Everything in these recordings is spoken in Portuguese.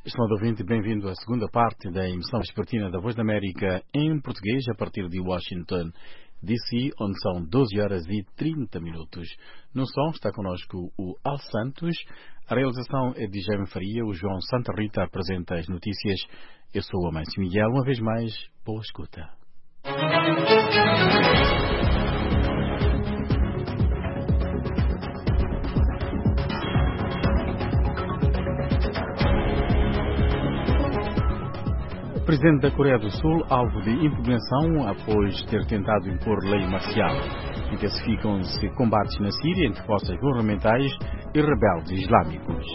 Estimado ouvinte, bem-vindo à segunda parte da emissão vespertina da Voz da América em português a partir de Washington, D.C., onde são 12 horas e 30 minutos. No som está connosco o Al Santos, a realização é de Jaime Faria, o João Santa Rita apresenta as notícias. Eu sou o Amâncio Miguel, uma vez mais, boa escuta. O presidente da Coreia do Sul, alvo de impugnação após ter tentado impor lei marcial. Intensificam-se combates na Síria entre forças governamentais e rebeldes islâmicos.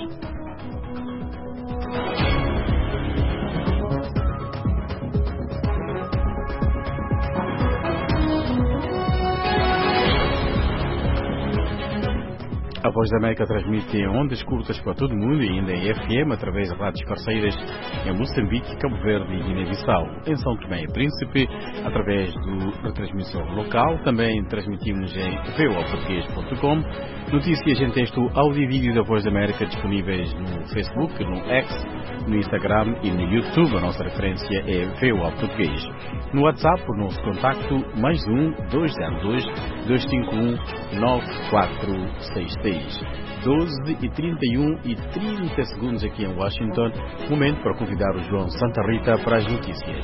A Voz da América transmite em ondas curtas para todo o mundo e ainda em FM através de rádios parceiras em Moçambique, Cabo Verde e Guiné-Bissau. Em São Tomé e Príncipe, através do retransmissor local. Também transmitimos em voaportugues.com. Notícias em texto, áudio e vídeo da Voz da América disponíveis no Facebook, no X, no Instagram e no YouTube. A nossa referência é VOA Português. No WhatsApp, o nosso contacto +1 202 251 9463. 12h31 e 30 segundos aqui em Washington. Momento para convidar o João Santa Rita para as notícias.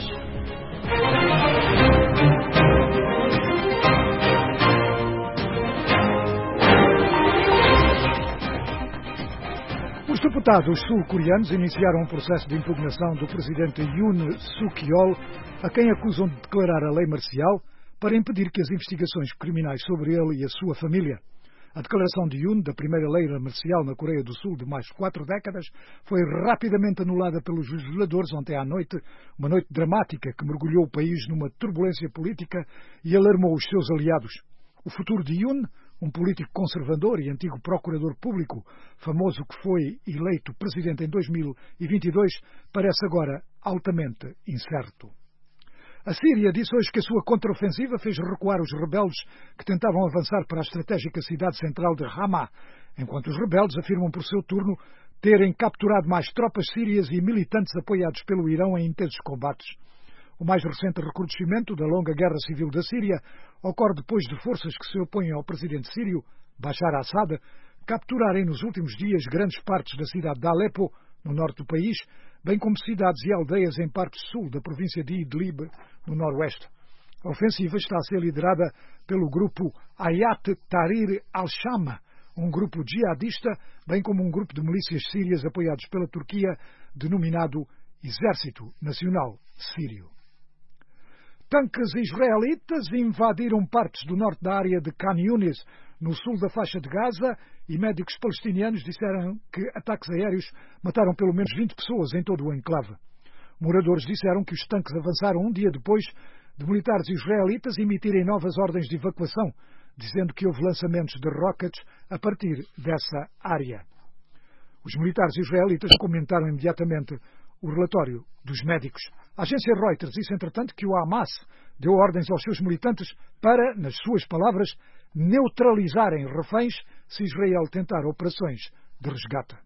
Os deputados sul-coreanos iniciaram um processo de impugnação do presidente Yoon Suk-yeol, a quem acusam de declarar a lei marcial para impedir que as investigações criminais sobre ele e a sua família. A declaração de Yoon da primeira lei marcial na Coreia do Sul de mais de 4 décadas foi rapidamente anulada pelos legisladores ontem à noite, uma noite dramática que mergulhou o país numa turbulência política e alarmou os seus aliados. O futuro de Yoon, um político conservador e antigo procurador público, famoso que foi eleito presidente em 2022, parece agora altamente incerto. A Síria disse hoje que a sua contraofensiva fez recuar os rebeldes que tentavam avançar para a estratégica cidade central de Hama, enquanto os rebeldes afirmam por seu turno terem capturado mais tropas sírias e militantes apoiados pelo Irão em intensos combates. O mais recente recrudescimento da longa guerra civil da Síria ocorre depois de forças que se opõem ao presidente sírio, Bashar al-Assad, capturarem nos últimos dias grandes partes da cidade de Alepo, no norte do país, bem como cidades e aldeias em parte sul da província de Idlib, no noroeste. A ofensiva está a ser liderada pelo grupo Hayat Tahrir al-Sham, um grupo jihadista, bem como um grupo de milícias sírias apoiados pela Turquia, denominado Exército Nacional Sírio. Tanques israelitas invadiram partes do norte da área de Khan Yunis, no sul da faixa de Gaza, e médicos palestinianos disseram que ataques aéreos mataram pelo menos 20 pessoas em todo o enclave. Moradores disseram que os tanques avançaram um dia depois de militares israelitas emitirem novas ordens de evacuação, dizendo que houve lançamentos de rockets a partir dessa área. Os militares israelitas comentaram imediatamente o relatório dos médicos. A agência Reuters disse, entretanto, que o Hamas deu ordens aos seus militantes para, nas suas palavras, neutralizarem reféns se Israel tentar operações de resgate.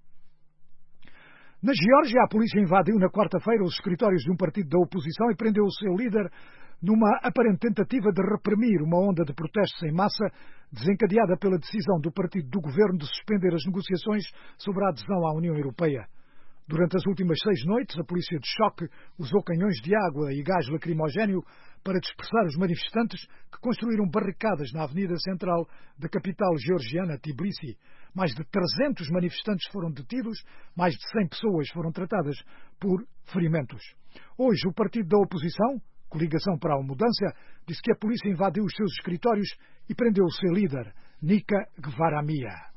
Na Geórgia, a polícia invadiu na quarta-feira os escritórios de um partido da oposição e prendeu o seu líder numa aparente tentativa de reprimir uma onda de protestos em massa desencadeada pela decisão do partido do governo de suspender as negociações sobre a adesão à União Europeia. Durante as últimas 6 noites, a polícia de choque usou canhões de água e gás lacrimogéneo para dispersar os manifestantes que construíram barricadas na avenida central da capital georgiana, Tbilisi. Mais de 300 manifestantes foram detidos, mais de 100 pessoas foram tratadas por ferimentos. Hoje, o partido da oposição, Coligação para a Mudança, disse que a polícia invadiu os seus escritórios e prendeu o seu líder, Nika Gvaramia.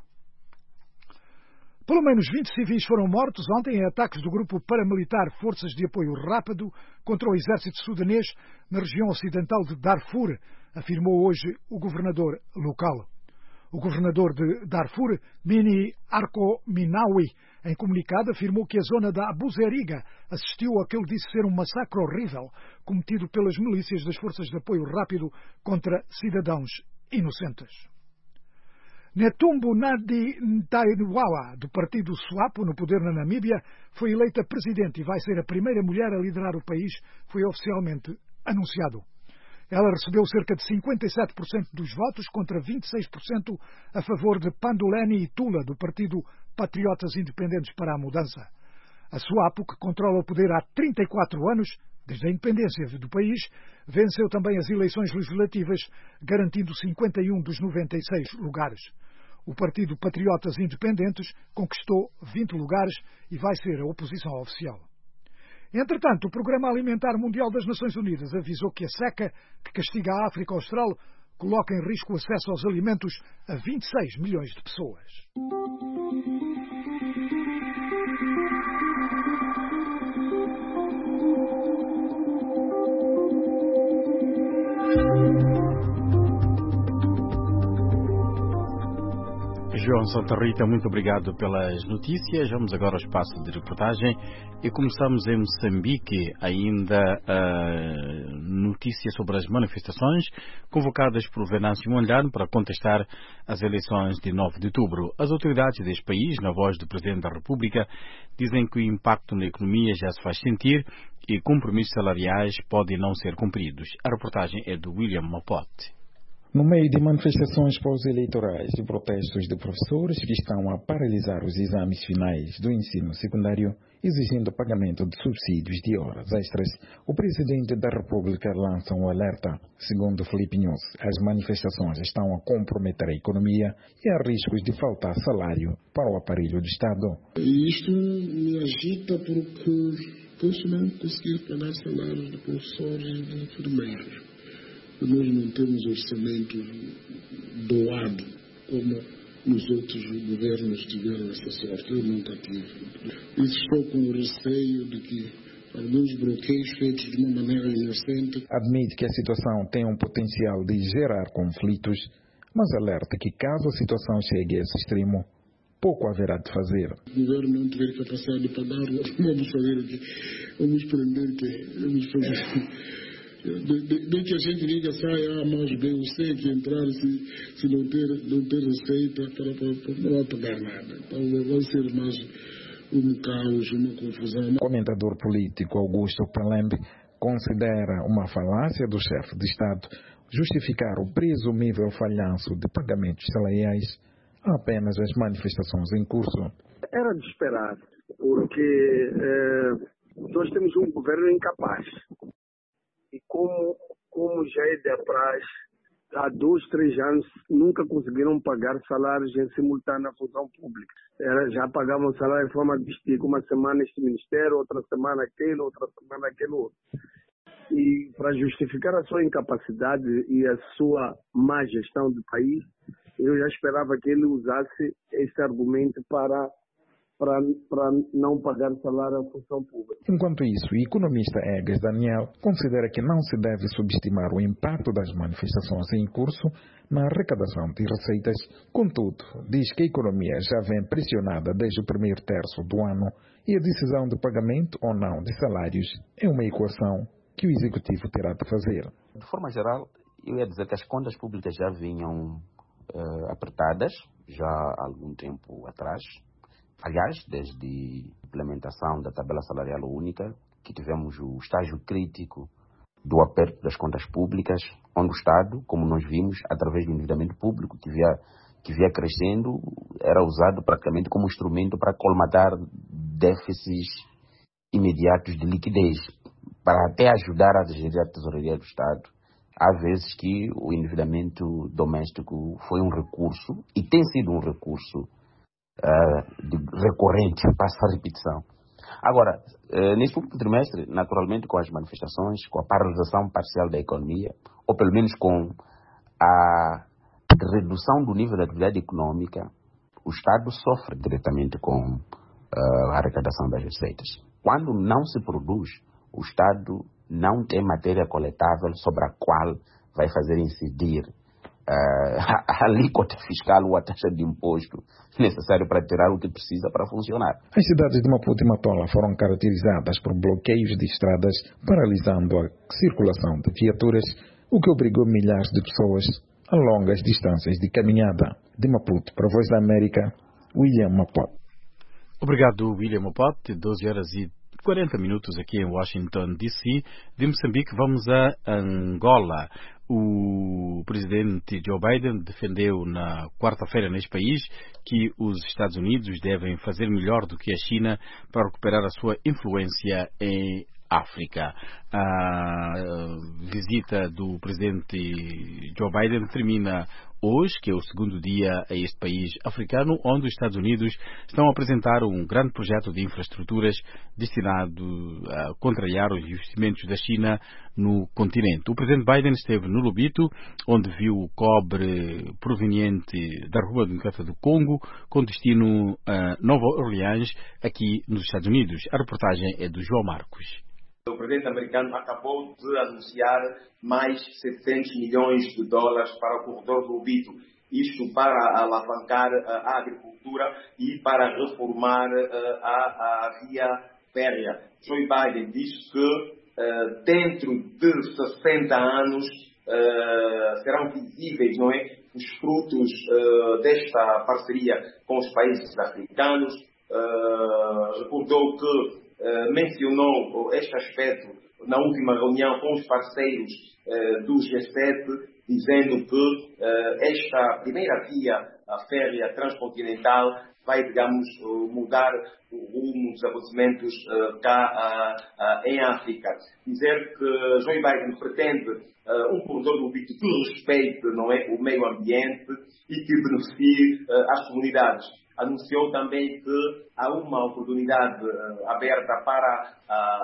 Pelo menos 20 civis foram mortos ontem em ataques do grupo paramilitar Forças de Apoio Rápido contra o exército sudanês na região ocidental de Darfur, afirmou hoje o governador local. O governador de Darfur, Mini Arko Minawi, em comunicado afirmou que a zona da Abu Zeriga assistiu ao que ele disse ser um massacre horrível cometido pelas milícias das Forças de Apoio Rápido contra cidadãos inocentes. Netumbo Nandi-Ndaitwah, do partido SWAPO, no poder na Namíbia, foi eleita presidente e vai ser a primeira mulher a liderar o país, foi oficialmente anunciado. Ela recebeu cerca de 57% dos votos contra 26% a favor de Panduleni Itula, do partido Patriotas Independentes para a Mudança. A SWAPO, que controla o poder há 34 anos, desde a independência do país, venceu também as eleições legislativas, garantindo 51 dos 96 lugares. O partido Patriotas Independentes conquistou 20 lugares e vai ser a oposição oficial. Entretanto, o Programa Alimentar Mundial das Nações Unidas avisou que a seca, que castiga a África Austral, coloca em risco o acesso aos alimentos a 26 milhões de pessoas. João Santa Rita, muito obrigado pelas notícias. Vamos agora ao espaço de reportagem e começamos em Moçambique, ainda notícias sobre as manifestações convocadas por Venâncio Mondlane para contestar as eleições de 9 de outubro. As autoridades deste país, na voz do Presidente da República, dizem que o impacto na economia já se faz sentir e compromissos salariais podem não ser cumpridos. A reportagem é do William Mapote. No meio de manifestações pós-eleitorais e protestos de professores que estão a paralisar os exames finais do ensino secundário, exigindo pagamento de subsídios de horas extras, o Presidente da República lança um alerta. Segundo Felipe Nunes, as manifestações estão a comprometer a economia e há riscos de faltar salário para o aparelho do Estado. E isto me agita porque posso não conseguir pagar salários de professores e de enfermeiros. Nós não temos orçamento doado como nos outros governos tiveram essa sorte. Eu nunca tive. E estou com o receio de que alguns bloqueios feitos de uma maneira inocente. Admite que a situação tem um potencial de gerar conflitos, mas alerta que caso a situação chegue a esse extremo, pouco haverá de fazer. O governo não tiver capacidade de pagar, vamos fazer aqui. Vamos prender quem? Vamos fazer... De que a gente diga, sai mais bem, você que entrar se não ter receita não vai pagar nada. Então vai ser mais um caos, uma confusão. O comentador político Augusto Palembe considera uma falácia do chefe de Estado justificar o presumível falhanço de pagamentos salariais a apenas as manifestações em curso. Era de esperar, porque nós temos um governo incapaz. E como já é de apraz, há 2, 3 anos nunca conseguiram pagar salários em simultâneo à função pública. Já pagavam salário de forma distinta, uma semana este ministério, outra semana aquele, outra semana aquele outro. E para justificar a sua incapacidade e a sua má gestão do país, eu já esperava que ele usasse esse argumento para não pagar salário à função pública. Enquanto isso, o economista Egas Daniel considera que não se deve subestimar o impacto das manifestações em curso na arrecadação de receitas. Contudo, diz que a economia já vem pressionada desde o primeiro terço do ano e a decisão de pagamento ou não de salários é uma equação que o Executivo terá de fazer. De forma geral, eu ia dizer que as contas públicas já vinham apertadas já há algum tempo atrás. Aliás, desde a implementação da tabela salarial única, que tivemos o estágio crítico do aperto das contas públicas, onde o Estado, como nós vimos, através do endividamento público, que via crescendo, era usado praticamente como instrumento para colmatar déficits imediatos de liquidez, para até ajudar a gerir a tesouraria do Estado. Há vezes que o endividamento doméstico foi um recurso, e tem sido um recurso recorrente, passa a repetição. Agora, neste último trimestre, naturalmente com as manifestações, com a paralisação parcial da economia, ou pelo menos com a redução do nível de atividade econômica, o Estado sofre diretamente com a arrecadação das receitas. Quando não se produz, o Estado não tem matéria coletável sobre a qual vai fazer incidir a alíquota fiscal ou a taxa de imposto necessário para tirar o que precisa para funcionar. As cidades de Maputo e Matola foram caracterizadas por bloqueios de estradas, paralisando a circulação de viaturas, o que obrigou milhares de pessoas a longas distâncias de caminhada. De Maputo, para a Voz da América, William Maputo. Obrigado, William Maputo. 12 horas e 40 minutos aqui em Washington, D.C. De Moçambique, vamos a Angola. O presidente Joe Biden defendeu na quarta-feira neste país que os Estados Unidos devem fazer melhor do que a China para recuperar a sua influência em África. A visita do presidente Joe Biden termina hoje, que é o segundo dia a este país africano, onde os Estados Unidos estão a apresentar um grande projeto de infraestruturas destinado a contrariar os investimentos da China no continente. O presidente Biden esteve no Lobito, onde viu o cobre proveniente da República Democrática do Congo, com destino a Nova Orleans, aqui nos Estados Unidos. A reportagem é do João Marcos. O presidente americano acabou de anunciar mais 700 milhões de dólares para o corredor do Lobito. Isto para alavancar a agricultura e para reformar a via férrea. Joe Biden disse que dentro de 60 anos serão visíveis, não é, os frutos desta parceria com os países africanos. Recordou que mencionou este aspecto na última reunião com os parceiros do G7, dizendo que esta primeira via, a férrea transcontinental, vai, digamos, mudar o rumo dos acontecimentos cá em África. Dizer que Joe Biden pretende um corredor do Lobito que respeite, não é, o meio ambiente e que beneficie as comunidades. Anunciou também que há uma oportunidade aberta para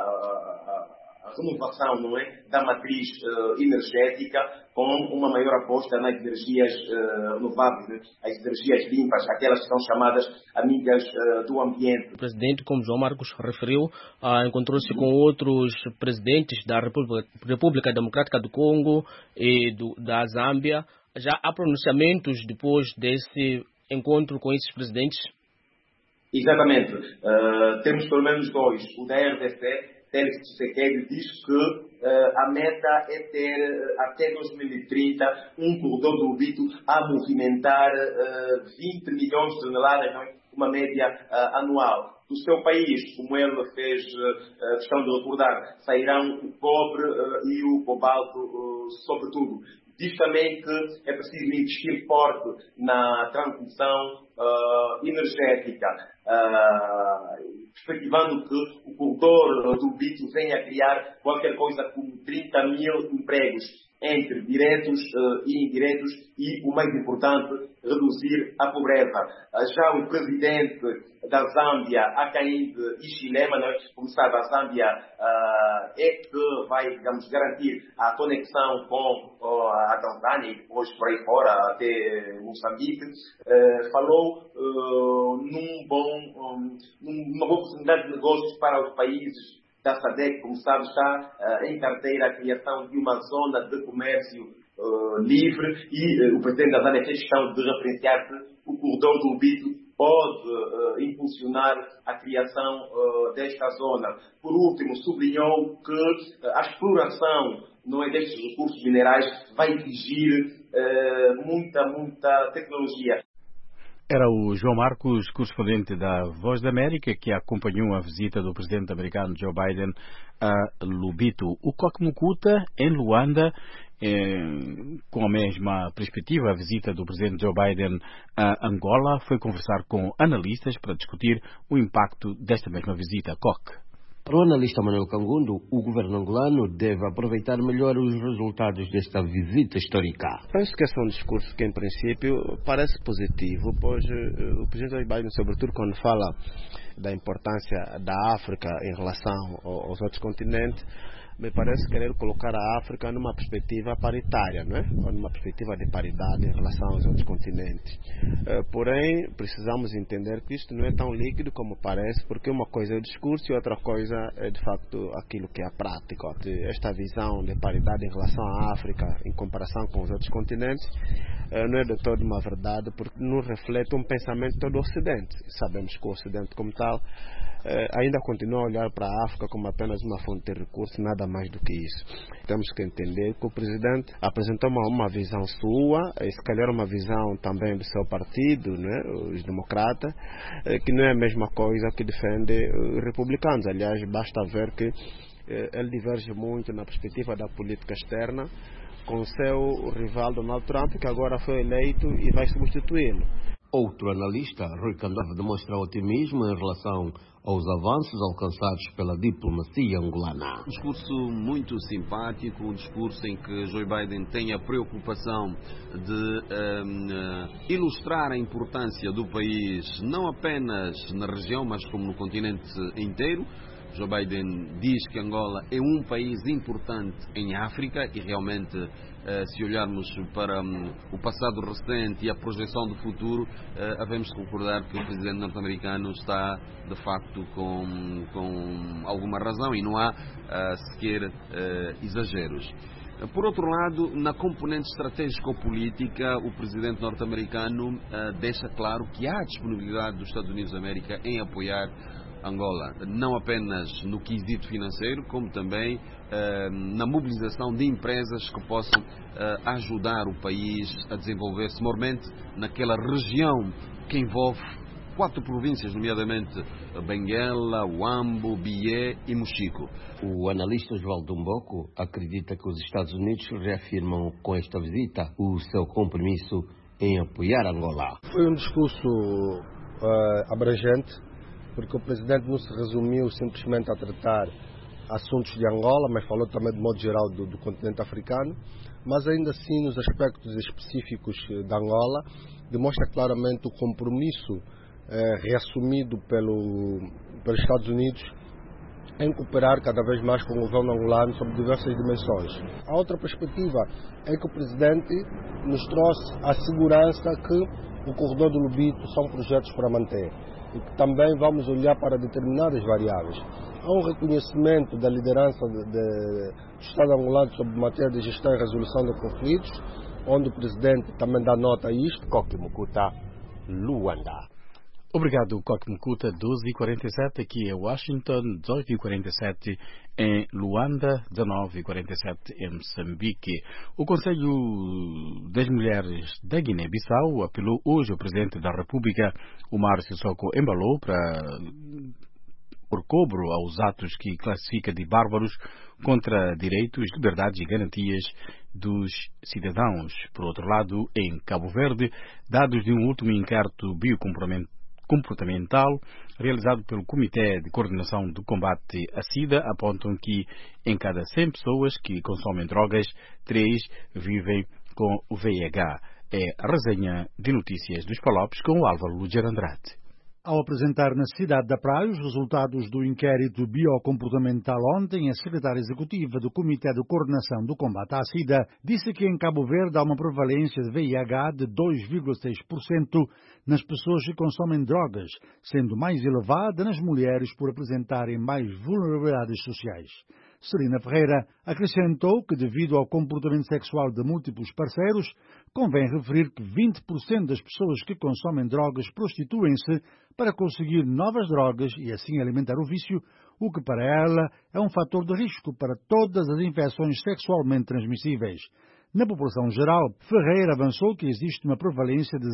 a renovação, não é, da matriz energética, com uma maior aposta nas energias renováveis, né? As energias limpas, aquelas que são chamadas amigas do ambiente. O presidente, como João Marcos referiu, encontrou-se com outros presidentes da República Democrática do Congo e da Zâmbia. Já há pronunciamentos depois desse encontro com esses presidentes? Exatamente. Temos pelo menos dois. O da RDC, Félix Tshisekedi, diz que a meta é ter até 2030 um corredor do Lobito a movimentar 20 milhões de toneladas, não é? Uma média anual. Do seu país, como ele fez questão de recordar, sairão o cobre e o cobalto, sobretudo. Diz também que é preciso investir forte na transição energética, perspectivando que o corredor do Lobito venha a criar qualquer coisa como 30 mil empregos, entre diretos e indiretos, e, o mais importante, reduzir a pobreza. Já o presidente da Zâmbia, Hakainde Hichilema, como sabe, a Zâmbia é que vai, digamos, garantir a conexão com a Tanzânia e depois por aí fora até Moçambique, falou numa boa oportunidade de negócios para os países da SADC. Como sabe, está em carteira a criação de uma zona de comércio livre, e o presidente da Zâmbia fez questão de referenciar que o corredor do Lobito pode impulsionar a criação desta zona. Por último, sublinhou que a exploração, não é, destes recursos minerais vai exigir muita tecnologia. Era o João Marcos, correspondente da Voz da América, que acompanhou a visita do presidente americano Joe Biden a Lobito. O Koki Mukuta, em Luanda, com a mesma perspectiva, a visita do presidente Joe Biden a Angola, foi conversar com analistas para discutir o impacto desta mesma visita. Koki. Para o analista Manuel Cangundo, o governo angolano deve aproveitar melhor os resultados desta visita histórica. Penso que esse é um discurso que, em princípio, parece positivo, pois o presidente Joe Biden, sobretudo quando fala da importância da África em relação aos outros continentes, me parece querer colocar a África numa perspectiva paritária, não é? Ou numa perspectiva de paridade em relação aos outros continentes. Porém, precisamos entender que isto não é tão líquido como parece, porque uma coisa é o discurso e outra coisa é, de facto, aquilo que é a prática. Esta visão de paridade em relação à África em comparação com os outros continentes não é de todo uma verdade, porque não reflete um pensamento do Ocidente. Sabemos que o Ocidente, como tal, ainda continua a olhar para a África como apenas uma fonte de recursos, nada mais do que isso. Temos que entender que o presidente apresentou uma visão sua, se calhar uma visão também do seu partido, né, os democratas, que não é a mesma coisa que defende os republicanos. Aliás, basta ver que ele diverge muito na perspectiva da política externa com o seu rival Donald Trump, que agora foi eleito e vai substituí-lo. Outro analista, Rui Candava, demonstra otimismo em relação aos avanços alcançados pela diplomacia angolana. Um discurso muito simpático, um discurso em que Joe Biden tem a preocupação de ilustrar a importância do país, não apenas na região, mas como no continente inteiro. Joe Biden diz que Angola é um país importante em África e realmente, se olharmos para o passado recente e a projeção do futuro, havemos de concordar que o presidente norte-americano está, de facto, com alguma razão e não há sequer exageros. Por outro lado, na componente estratégico-política, o presidente norte-americano deixa claro que há disponibilidade dos Estados Unidos da América em apoiar Angola, não apenas no quesito financeiro, como também na mobilização de empresas que possam ajudar o país a desenvolver-se, mormente naquela região que envolve 4 províncias, nomeadamente Benguela, Huambo, Bié e Mochico. O analista Osvaldo Mboco acredita que os Estados Unidos reafirmam com esta visita o seu compromisso em apoiar Angola. Foi um discurso abrangente, porque o presidente não se resumiu simplesmente a tratar assuntos de Angola, mas falou também de modo geral do continente africano, mas ainda assim nos aspectos específicos da Angola demonstra claramente o compromisso reassumido pelos Estados Unidos em cooperar cada vez mais com o governo angolano sobre diversas dimensões. A outra perspectiva é que o presidente nos trouxe a segurança que o corredor do Lobito são projetos para manter e que também vamos olhar para determinadas variáveis. Há um reconhecimento da liderança do Estado angolano sobre matéria de gestão e resolução de conflitos, onde o presidente também dá nota a isto. Koki Mukuta, Luanda. Obrigado, Koki Mukuta. 12h47 aqui em Washington, 18h47 em Luanda, 19h47 em Moçambique. O Conselho das Mulheres da Guiné-Bissau apelou hoje ao Presidente da República, Umaro Sissoko Embalo, por cobro aos atos que classifica de bárbaros contra direitos, liberdades e garantias dos cidadãos. Por outro lado, em Cabo Verde, dados de um último inquérito biocomportamental realizado pelo Comitê de Coordenação do Combate à SIDA apontam que em cada 100 pessoas que consomem drogas, 3 vivem com o VIH. É a resenha de notícias dos Palopes com o Álvaro Luger Andrade. Ao apresentar na cidade da Praia os resultados do inquérito biocomportamental ontem, a secretária executiva do Comitê de Coordenação do Combate à SIDA disse que em Cabo Verde há uma prevalência de VIH de 2,6% nas pessoas que consomem drogas, sendo mais elevada nas mulheres por apresentarem mais vulnerabilidades sociais. Serena Ferreira acrescentou que, devido ao comportamento sexual de múltiplos parceiros, convém referir que 20% das pessoas que consomem drogas prostituem-se para conseguir novas drogas e assim alimentar o vício, o que para ela é um fator de risco para todas as infecções sexualmente transmissíveis. Na população geral, Ferreira avançou que existe uma prevalência de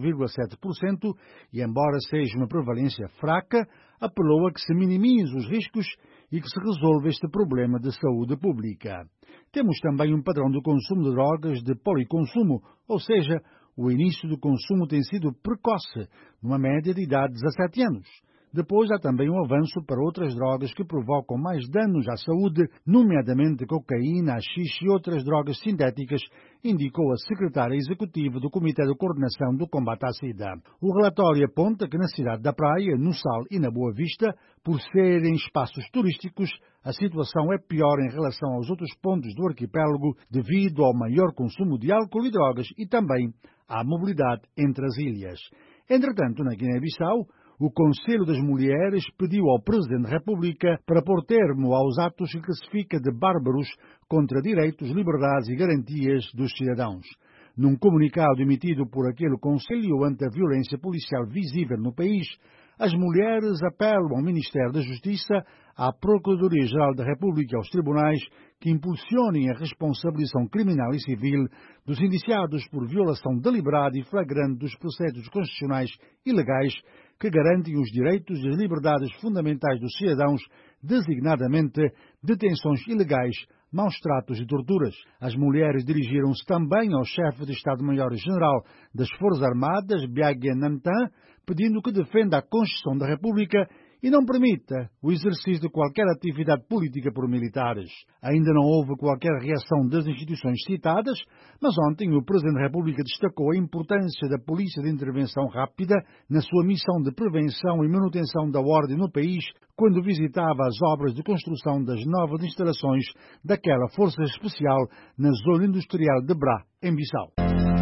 0,7% e, embora seja uma prevalência fraca, apelou a que se minimize os riscos e que se resolva este problema de saúde pública. Temos também um padrão de consumo de drogas de policonsumo, ou seja, o início do consumo tem sido precoce, numa média de idade de 17 anos. Depois há também um avanço para outras drogas que provocam mais danos à saúde, nomeadamente cocaína, haxixe e outras drogas sintéticas, indicou a secretária executiva do Comitê de Coordenação do Combate à SIDA. O relatório aponta que na cidade da Praia, no Sal e na Boa Vista, por serem espaços turísticos, a situação é pior em relação aos outros pontos do arquipélago devido ao maior consumo de álcool e drogas e também à mobilidade entre as ilhas. Entretanto, na Guiné-Bissau, o Conselho das Mulheres pediu ao Presidente da República para pôr termo aos atos que classifica de bárbaros contra direitos, liberdades e garantias dos cidadãos. Num comunicado emitido por aquele Conselho ante a violência policial visível no país, as mulheres apelam ao Ministério da Justiça, à Procuradoria-Geral da República e aos tribunais que impulsionem a responsabilização criminal e civil dos indiciados por violação deliberada e flagrante dos preceitos constitucionais e legais que garantem os direitos e as liberdades fundamentais dos cidadãos, designadamente detenções ilegais, maus-tratos e torturas. As mulheres dirigiram-se também ao chefe de Estado-Maior-General das Forças Armadas, Biagya Nantan, pedindo que defenda a Constituição da República e não permita o exercício de qualquer atividade política por militares. Ainda não houve qualquer reação das instituições citadas, mas ontem o Presidente da República destacou a importância da Polícia de Intervenção Rápida na sua missão de prevenção e manutenção da ordem no país, quando visitava as obras de construção das novas instalações daquela Força Especial na zona industrial de Bra, em Bissau.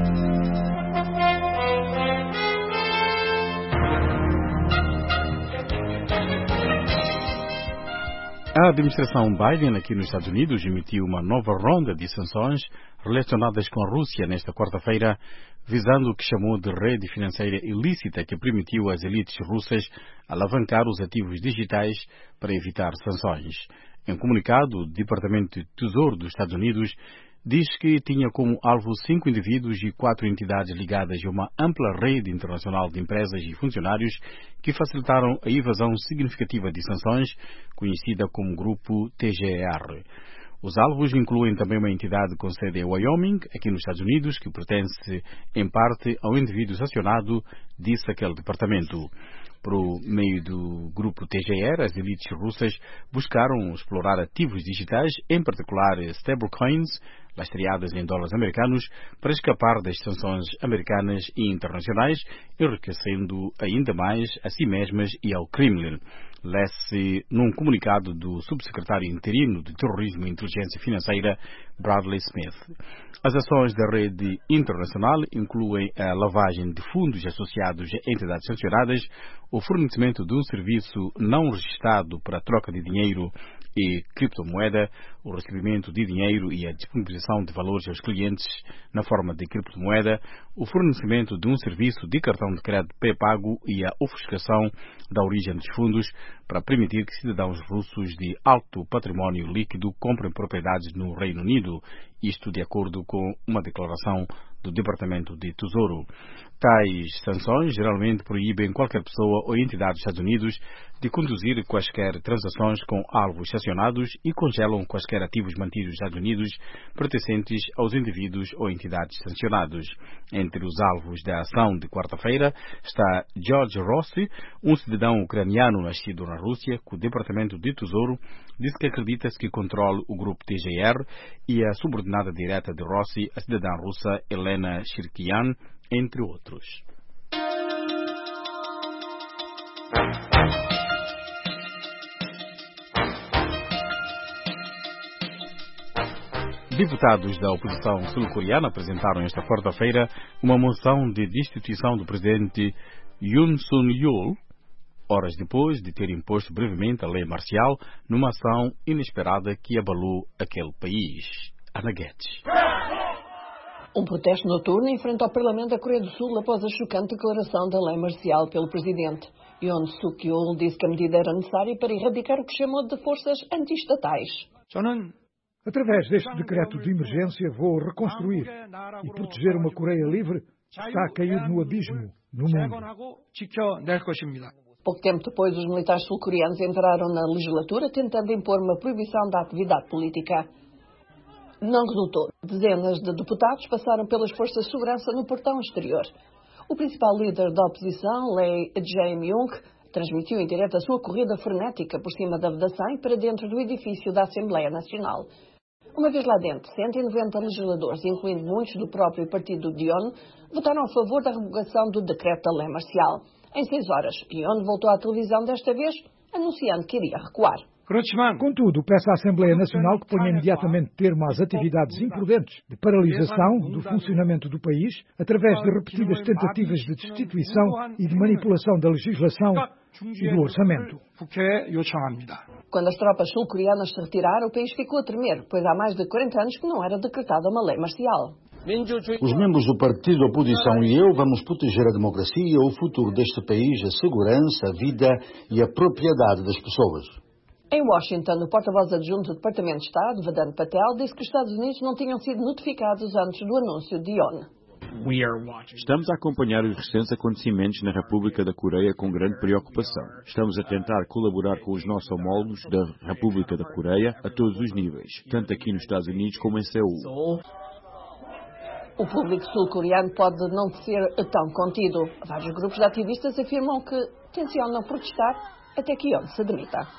A administração Biden aqui nos Estados Unidos emitiu uma nova ronda de sanções relacionadas com a Rússia nesta quarta-feira, visando o que chamou de rede financeira ilícita que permitiu às elites russas alavancar os ativos digitais para evitar sanções. Em um comunicado, o Departamento de Tesouro dos Estados Unidos diz que tinha como alvo 5 indivíduos e 4 entidades ligadas a uma ampla rede internacional de empresas e funcionários que facilitaram a evasão significativa de sanções, conhecida como Grupo TGR. Os alvos incluem também uma entidade com sede em Wyoming, aqui nos Estados Unidos, que pertence em parte ao indivíduo sancionado, disse aquele departamento. Por meio do grupo TGR, as elites russas buscaram explorar ativos digitais, em particular stablecoins, lastreadas em dólares americanos, para escapar das sanções americanas e internacionais, enriquecendo ainda mais a si mesmas e ao Kremlin. Lê-se num comunicado do subsecretário interino de Terrorismo e Inteligência Financeira, Bradley Smith. As ações da rede internacional incluem a lavagem de fundos associados a entidades sancionadas, o fornecimento de um serviço não registrado para a troca de dinheiro e criptomoeda, o recebimento de dinheiro e a disponibilização de valores aos clientes na forma de criptomoeda, o fornecimento de um serviço de cartão de crédito pré-pago e a ofuscação da origem dos fundos para permitir que cidadãos russos de alto património líquido comprem propriedades no Reino Unido, isto de acordo com uma declaração do Departamento de Tesouro. Tais sanções geralmente proíbem qualquer pessoa ou entidade dos Estados Unidos de conduzir quaisquer transações com alvos sancionados e congelam quaisquer ativos mantidos nos Estados Unidos pertencentes aos indivíduos ou entidades sancionados. Entre os alvos da ação de quarta-feira está George Rossi, um cidadão ucraniano nascido na Rússia, que o Departamento de Tesouro disse que acredita-se que controla o grupo TGR, e a subordinada direta de Rossi, a cidadã russa Elena Shirkian, entre outros. Deputados da oposição sul-coreana apresentaram esta quarta-feira uma moção de destituição do presidente Yoon Suk-yeol, horas depois de ter imposto brevemente a lei marcial numa ação inesperada que abalou aquele país. Ana Guedes. Um protesto noturno em frente ao Parlamento da Coreia do Sul após a chocante declaração da lei marcial pelo presidente. Yoon Suk-yeol disse que a medida era necessária para erradicar o que chamou de forças anti-estatais. Através deste decreto de emergência vou reconstruir e proteger uma Coreia livre que está a cair no abismo no mundo. Pouco tempo depois, os militares sul-coreanos entraram na legislatura tentando impor uma proibição da atividade política. Não resultou. Dezenas de deputados passaram pelas forças de segurança no portão exterior. O principal líder da oposição, Lee Jae-myung, transmitiu em direto a sua corrida frenética por cima da vedação e para dentro do edifício da Assembleia Nacional. Uma vez lá dentro, 190 legisladores, incluindo muitos do próprio partido de Yoon, votaram a favor da revogação do decreto da lei marcial. Em 6 horas, Yoon voltou à televisão desta vez, anunciando que iria recuar. Contudo, peço à Assembleia Nacional que ponha imediatamente termo às atividades imprudentes de paralisação do funcionamento do país através de repetidas tentativas de destituição e de manipulação da legislação e do orçamento. Quando as tropas sul-coreanas se retiraram, o país ficou a tremer, pois há mais de 40 anos que não era decretada uma lei marcial. Os membros do partido da oposição e eu vamos proteger a democracia, o futuro deste país, a segurança, a vida e a propriedade das pessoas. Em Washington, o porta-voz adjunto do Departamento de Estado, Vedant Patel, disse que os Estados Unidos não tinham sido notificados antes do anúncio de ONU. Estamos a acompanhar os recentes acontecimentos na República da Coreia com grande preocupação. Estamos a tentar colaborar com os nossos homólogos da República da Coreia a todos os níveis, tanto aqui nos Estados Unidos como em Seul. O público sul-coreano pode não ser tão contido. Vários grupos de ativistas afirmam que tencionam protestar até que ONU se demita.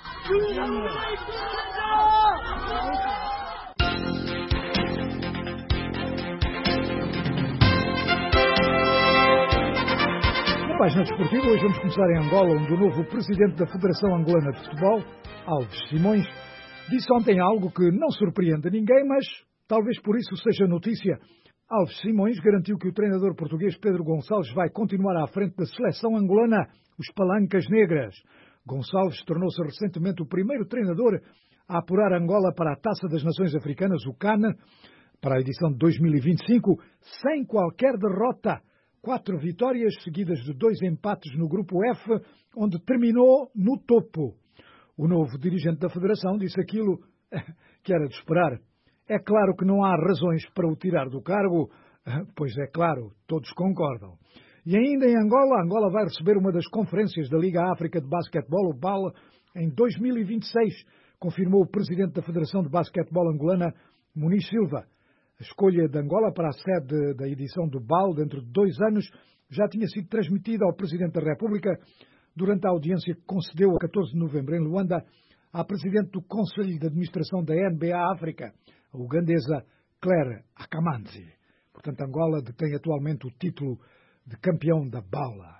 Na página desportiva, hoje vamos começar em Angola, onde o novo presidente da Federação Angolana de Futebol, Alves Simões, disse ontem algo que não surpreende ninguém, mas talvez por isso seja notícia. Alves Simões garantiu que o treinador português Pedro Gonçalves vai continuar à frente da seleção angolana, os Palancas Negras. Gonçalves tornou-se recentemente o primeiro treinador a apurar Angola para a Taça das Nações Africanas, o CAN, para a edição de 2025, sem qualquer derrota. 4 vitórias seguidas de 2 empates no grupo F, onde terminou no topo. O novo dirigente da Federação disse aquilo que era de esperar. É claro que não há razões para o tirar do cargo, pois é claro, todos concordam. E ainda em Angola, Angola vai receber uma das conferências da Liga África de Basquetebol, o BAL, em 2026, confirmou o presidente da Federação de Basquetebol angolana, Muniz Silva. A escolha de Angola para a sede da edição do BAL dentro de 2 anos já tinha sido transmitida ao Presidente da República durante a audiência que concedeu a 14 de novembro em Luanda à Presidente do Conselho de Administração da NBA África, a ugandesa Claire Akamanzi. Portanto, Angola detém atualmente o título de campeão da BAL.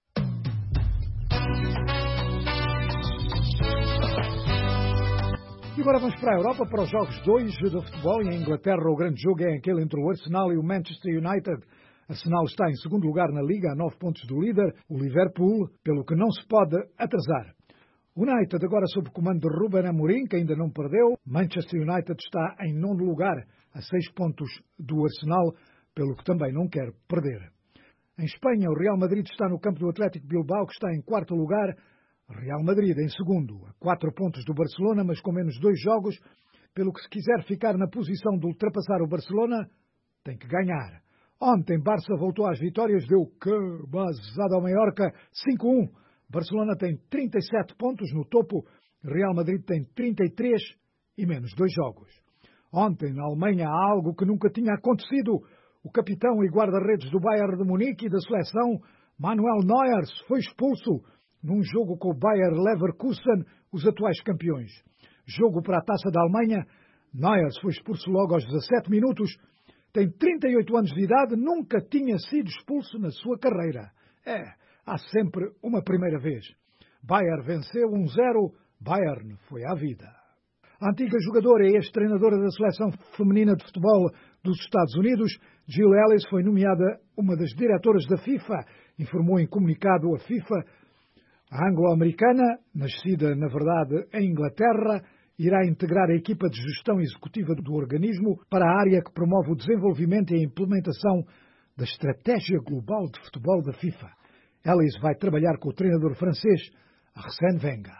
E agora vamos para a Europa, para os jogos 2 do futebol. E em Inglaterra o grande jogo é aquele entre o Arsenal e o Manchester United. Arsenal está em segundo lugar na Liga, a 9 pontos do líder, o Liverpool, pelo que não se pode atrasar. United agora sob o comando de Ruben Amorim, que ainda não perdeu. Manchester United está em 9º lugar, a 6 pontos do Arsenal, pelo que também não quer perder. Em Espanha, o Real Madrid está no campo do Atlético Bilbao, que está em 4º lugar. Real Madrid em segundo, a 4 pontos do Barcelona, mas com menos 2 jogos, pelo que se quiser ficar na posição de ultrapassar o Barcelona, tem que ganhar. Ontem, Barça voltou às vitórias, deu cabazada ao Mallorca, 5-1. Barcelona tem 37 pontos no topo, Real Madrid tem 33 e menos 2 jogos. Ontem, na Alemanha, há algo que nunca tinha acontecido. O capitão e guarda-redes do Bayern de Munique e da seleção, Manuel Neuer, foi expulso num jogo com o Bayer Leverkusen, os atuais campeões. Jogo para a Taça da Alemanha, Neuer foi expulso logo aos 17 minutos. Tem 38 anos de idade, nunca tinha sido expulso na sua carreira. Há sempre uma primeira vez. Bayer venceu 1-0, Bayern foi à vida. A antiga jogadora e ex-treinadora da seleção feminina de futebol dos Estados Unidos, Jill Ellis, foi nomeada uma das diretoras da FIFA, informou em comunicado a FIFA. A anglo-americana, nascida, na verdade, em Inglaterra, irá integrar a equipa de gestão executiva do organismo para a área que promove o desenvolvimento e a implementação da estratégia global de futebol da FIFA. Ellis vai trabalhar com o treinador francês, Arsène Wenger.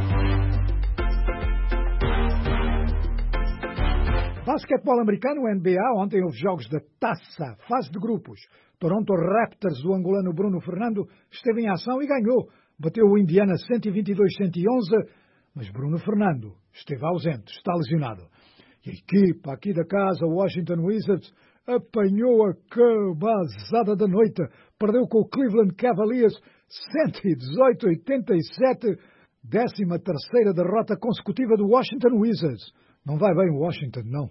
Basquetebol americano, NBA, ontem houve jogos da Taça, fase de grupos. Toronto Raptors, do angolano Bruno Fernando, esteve em ação e ganhou. Bateu o Indiana 122-111, mas Bruno Fernando esteve ausente, está lesionado. E a equipa aqui da casa, o Washington Wizards, apanhou a cabazada da noite. Perdeu com o Cleveland Cavaliers 118-87, 13ª derrota consecutiva do Washington Wizards. Não vai bem o Washington, não.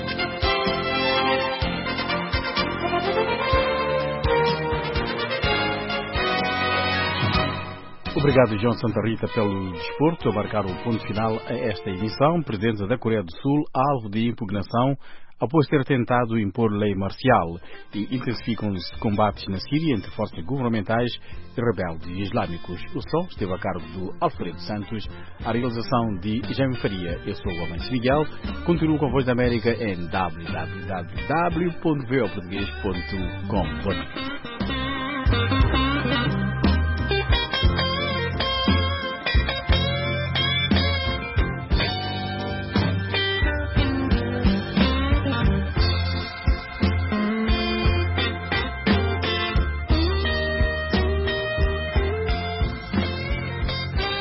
Obrigado, João Santa Rita, pelo desporto, a marcar o ponto final a esta emissão. Presidente da Coreia do Sul, alvo de impugnação após ter tentado impor lei marcial, e intensificam-se combates na Síria entre forças governamentais e rebeldes islâmicos. O som esteve a cargo do Alfredo Santos, a realização de Jaime Faria. Eu sou o Alonso Miguel, continuo com a Voz da América em www.voportugues.com.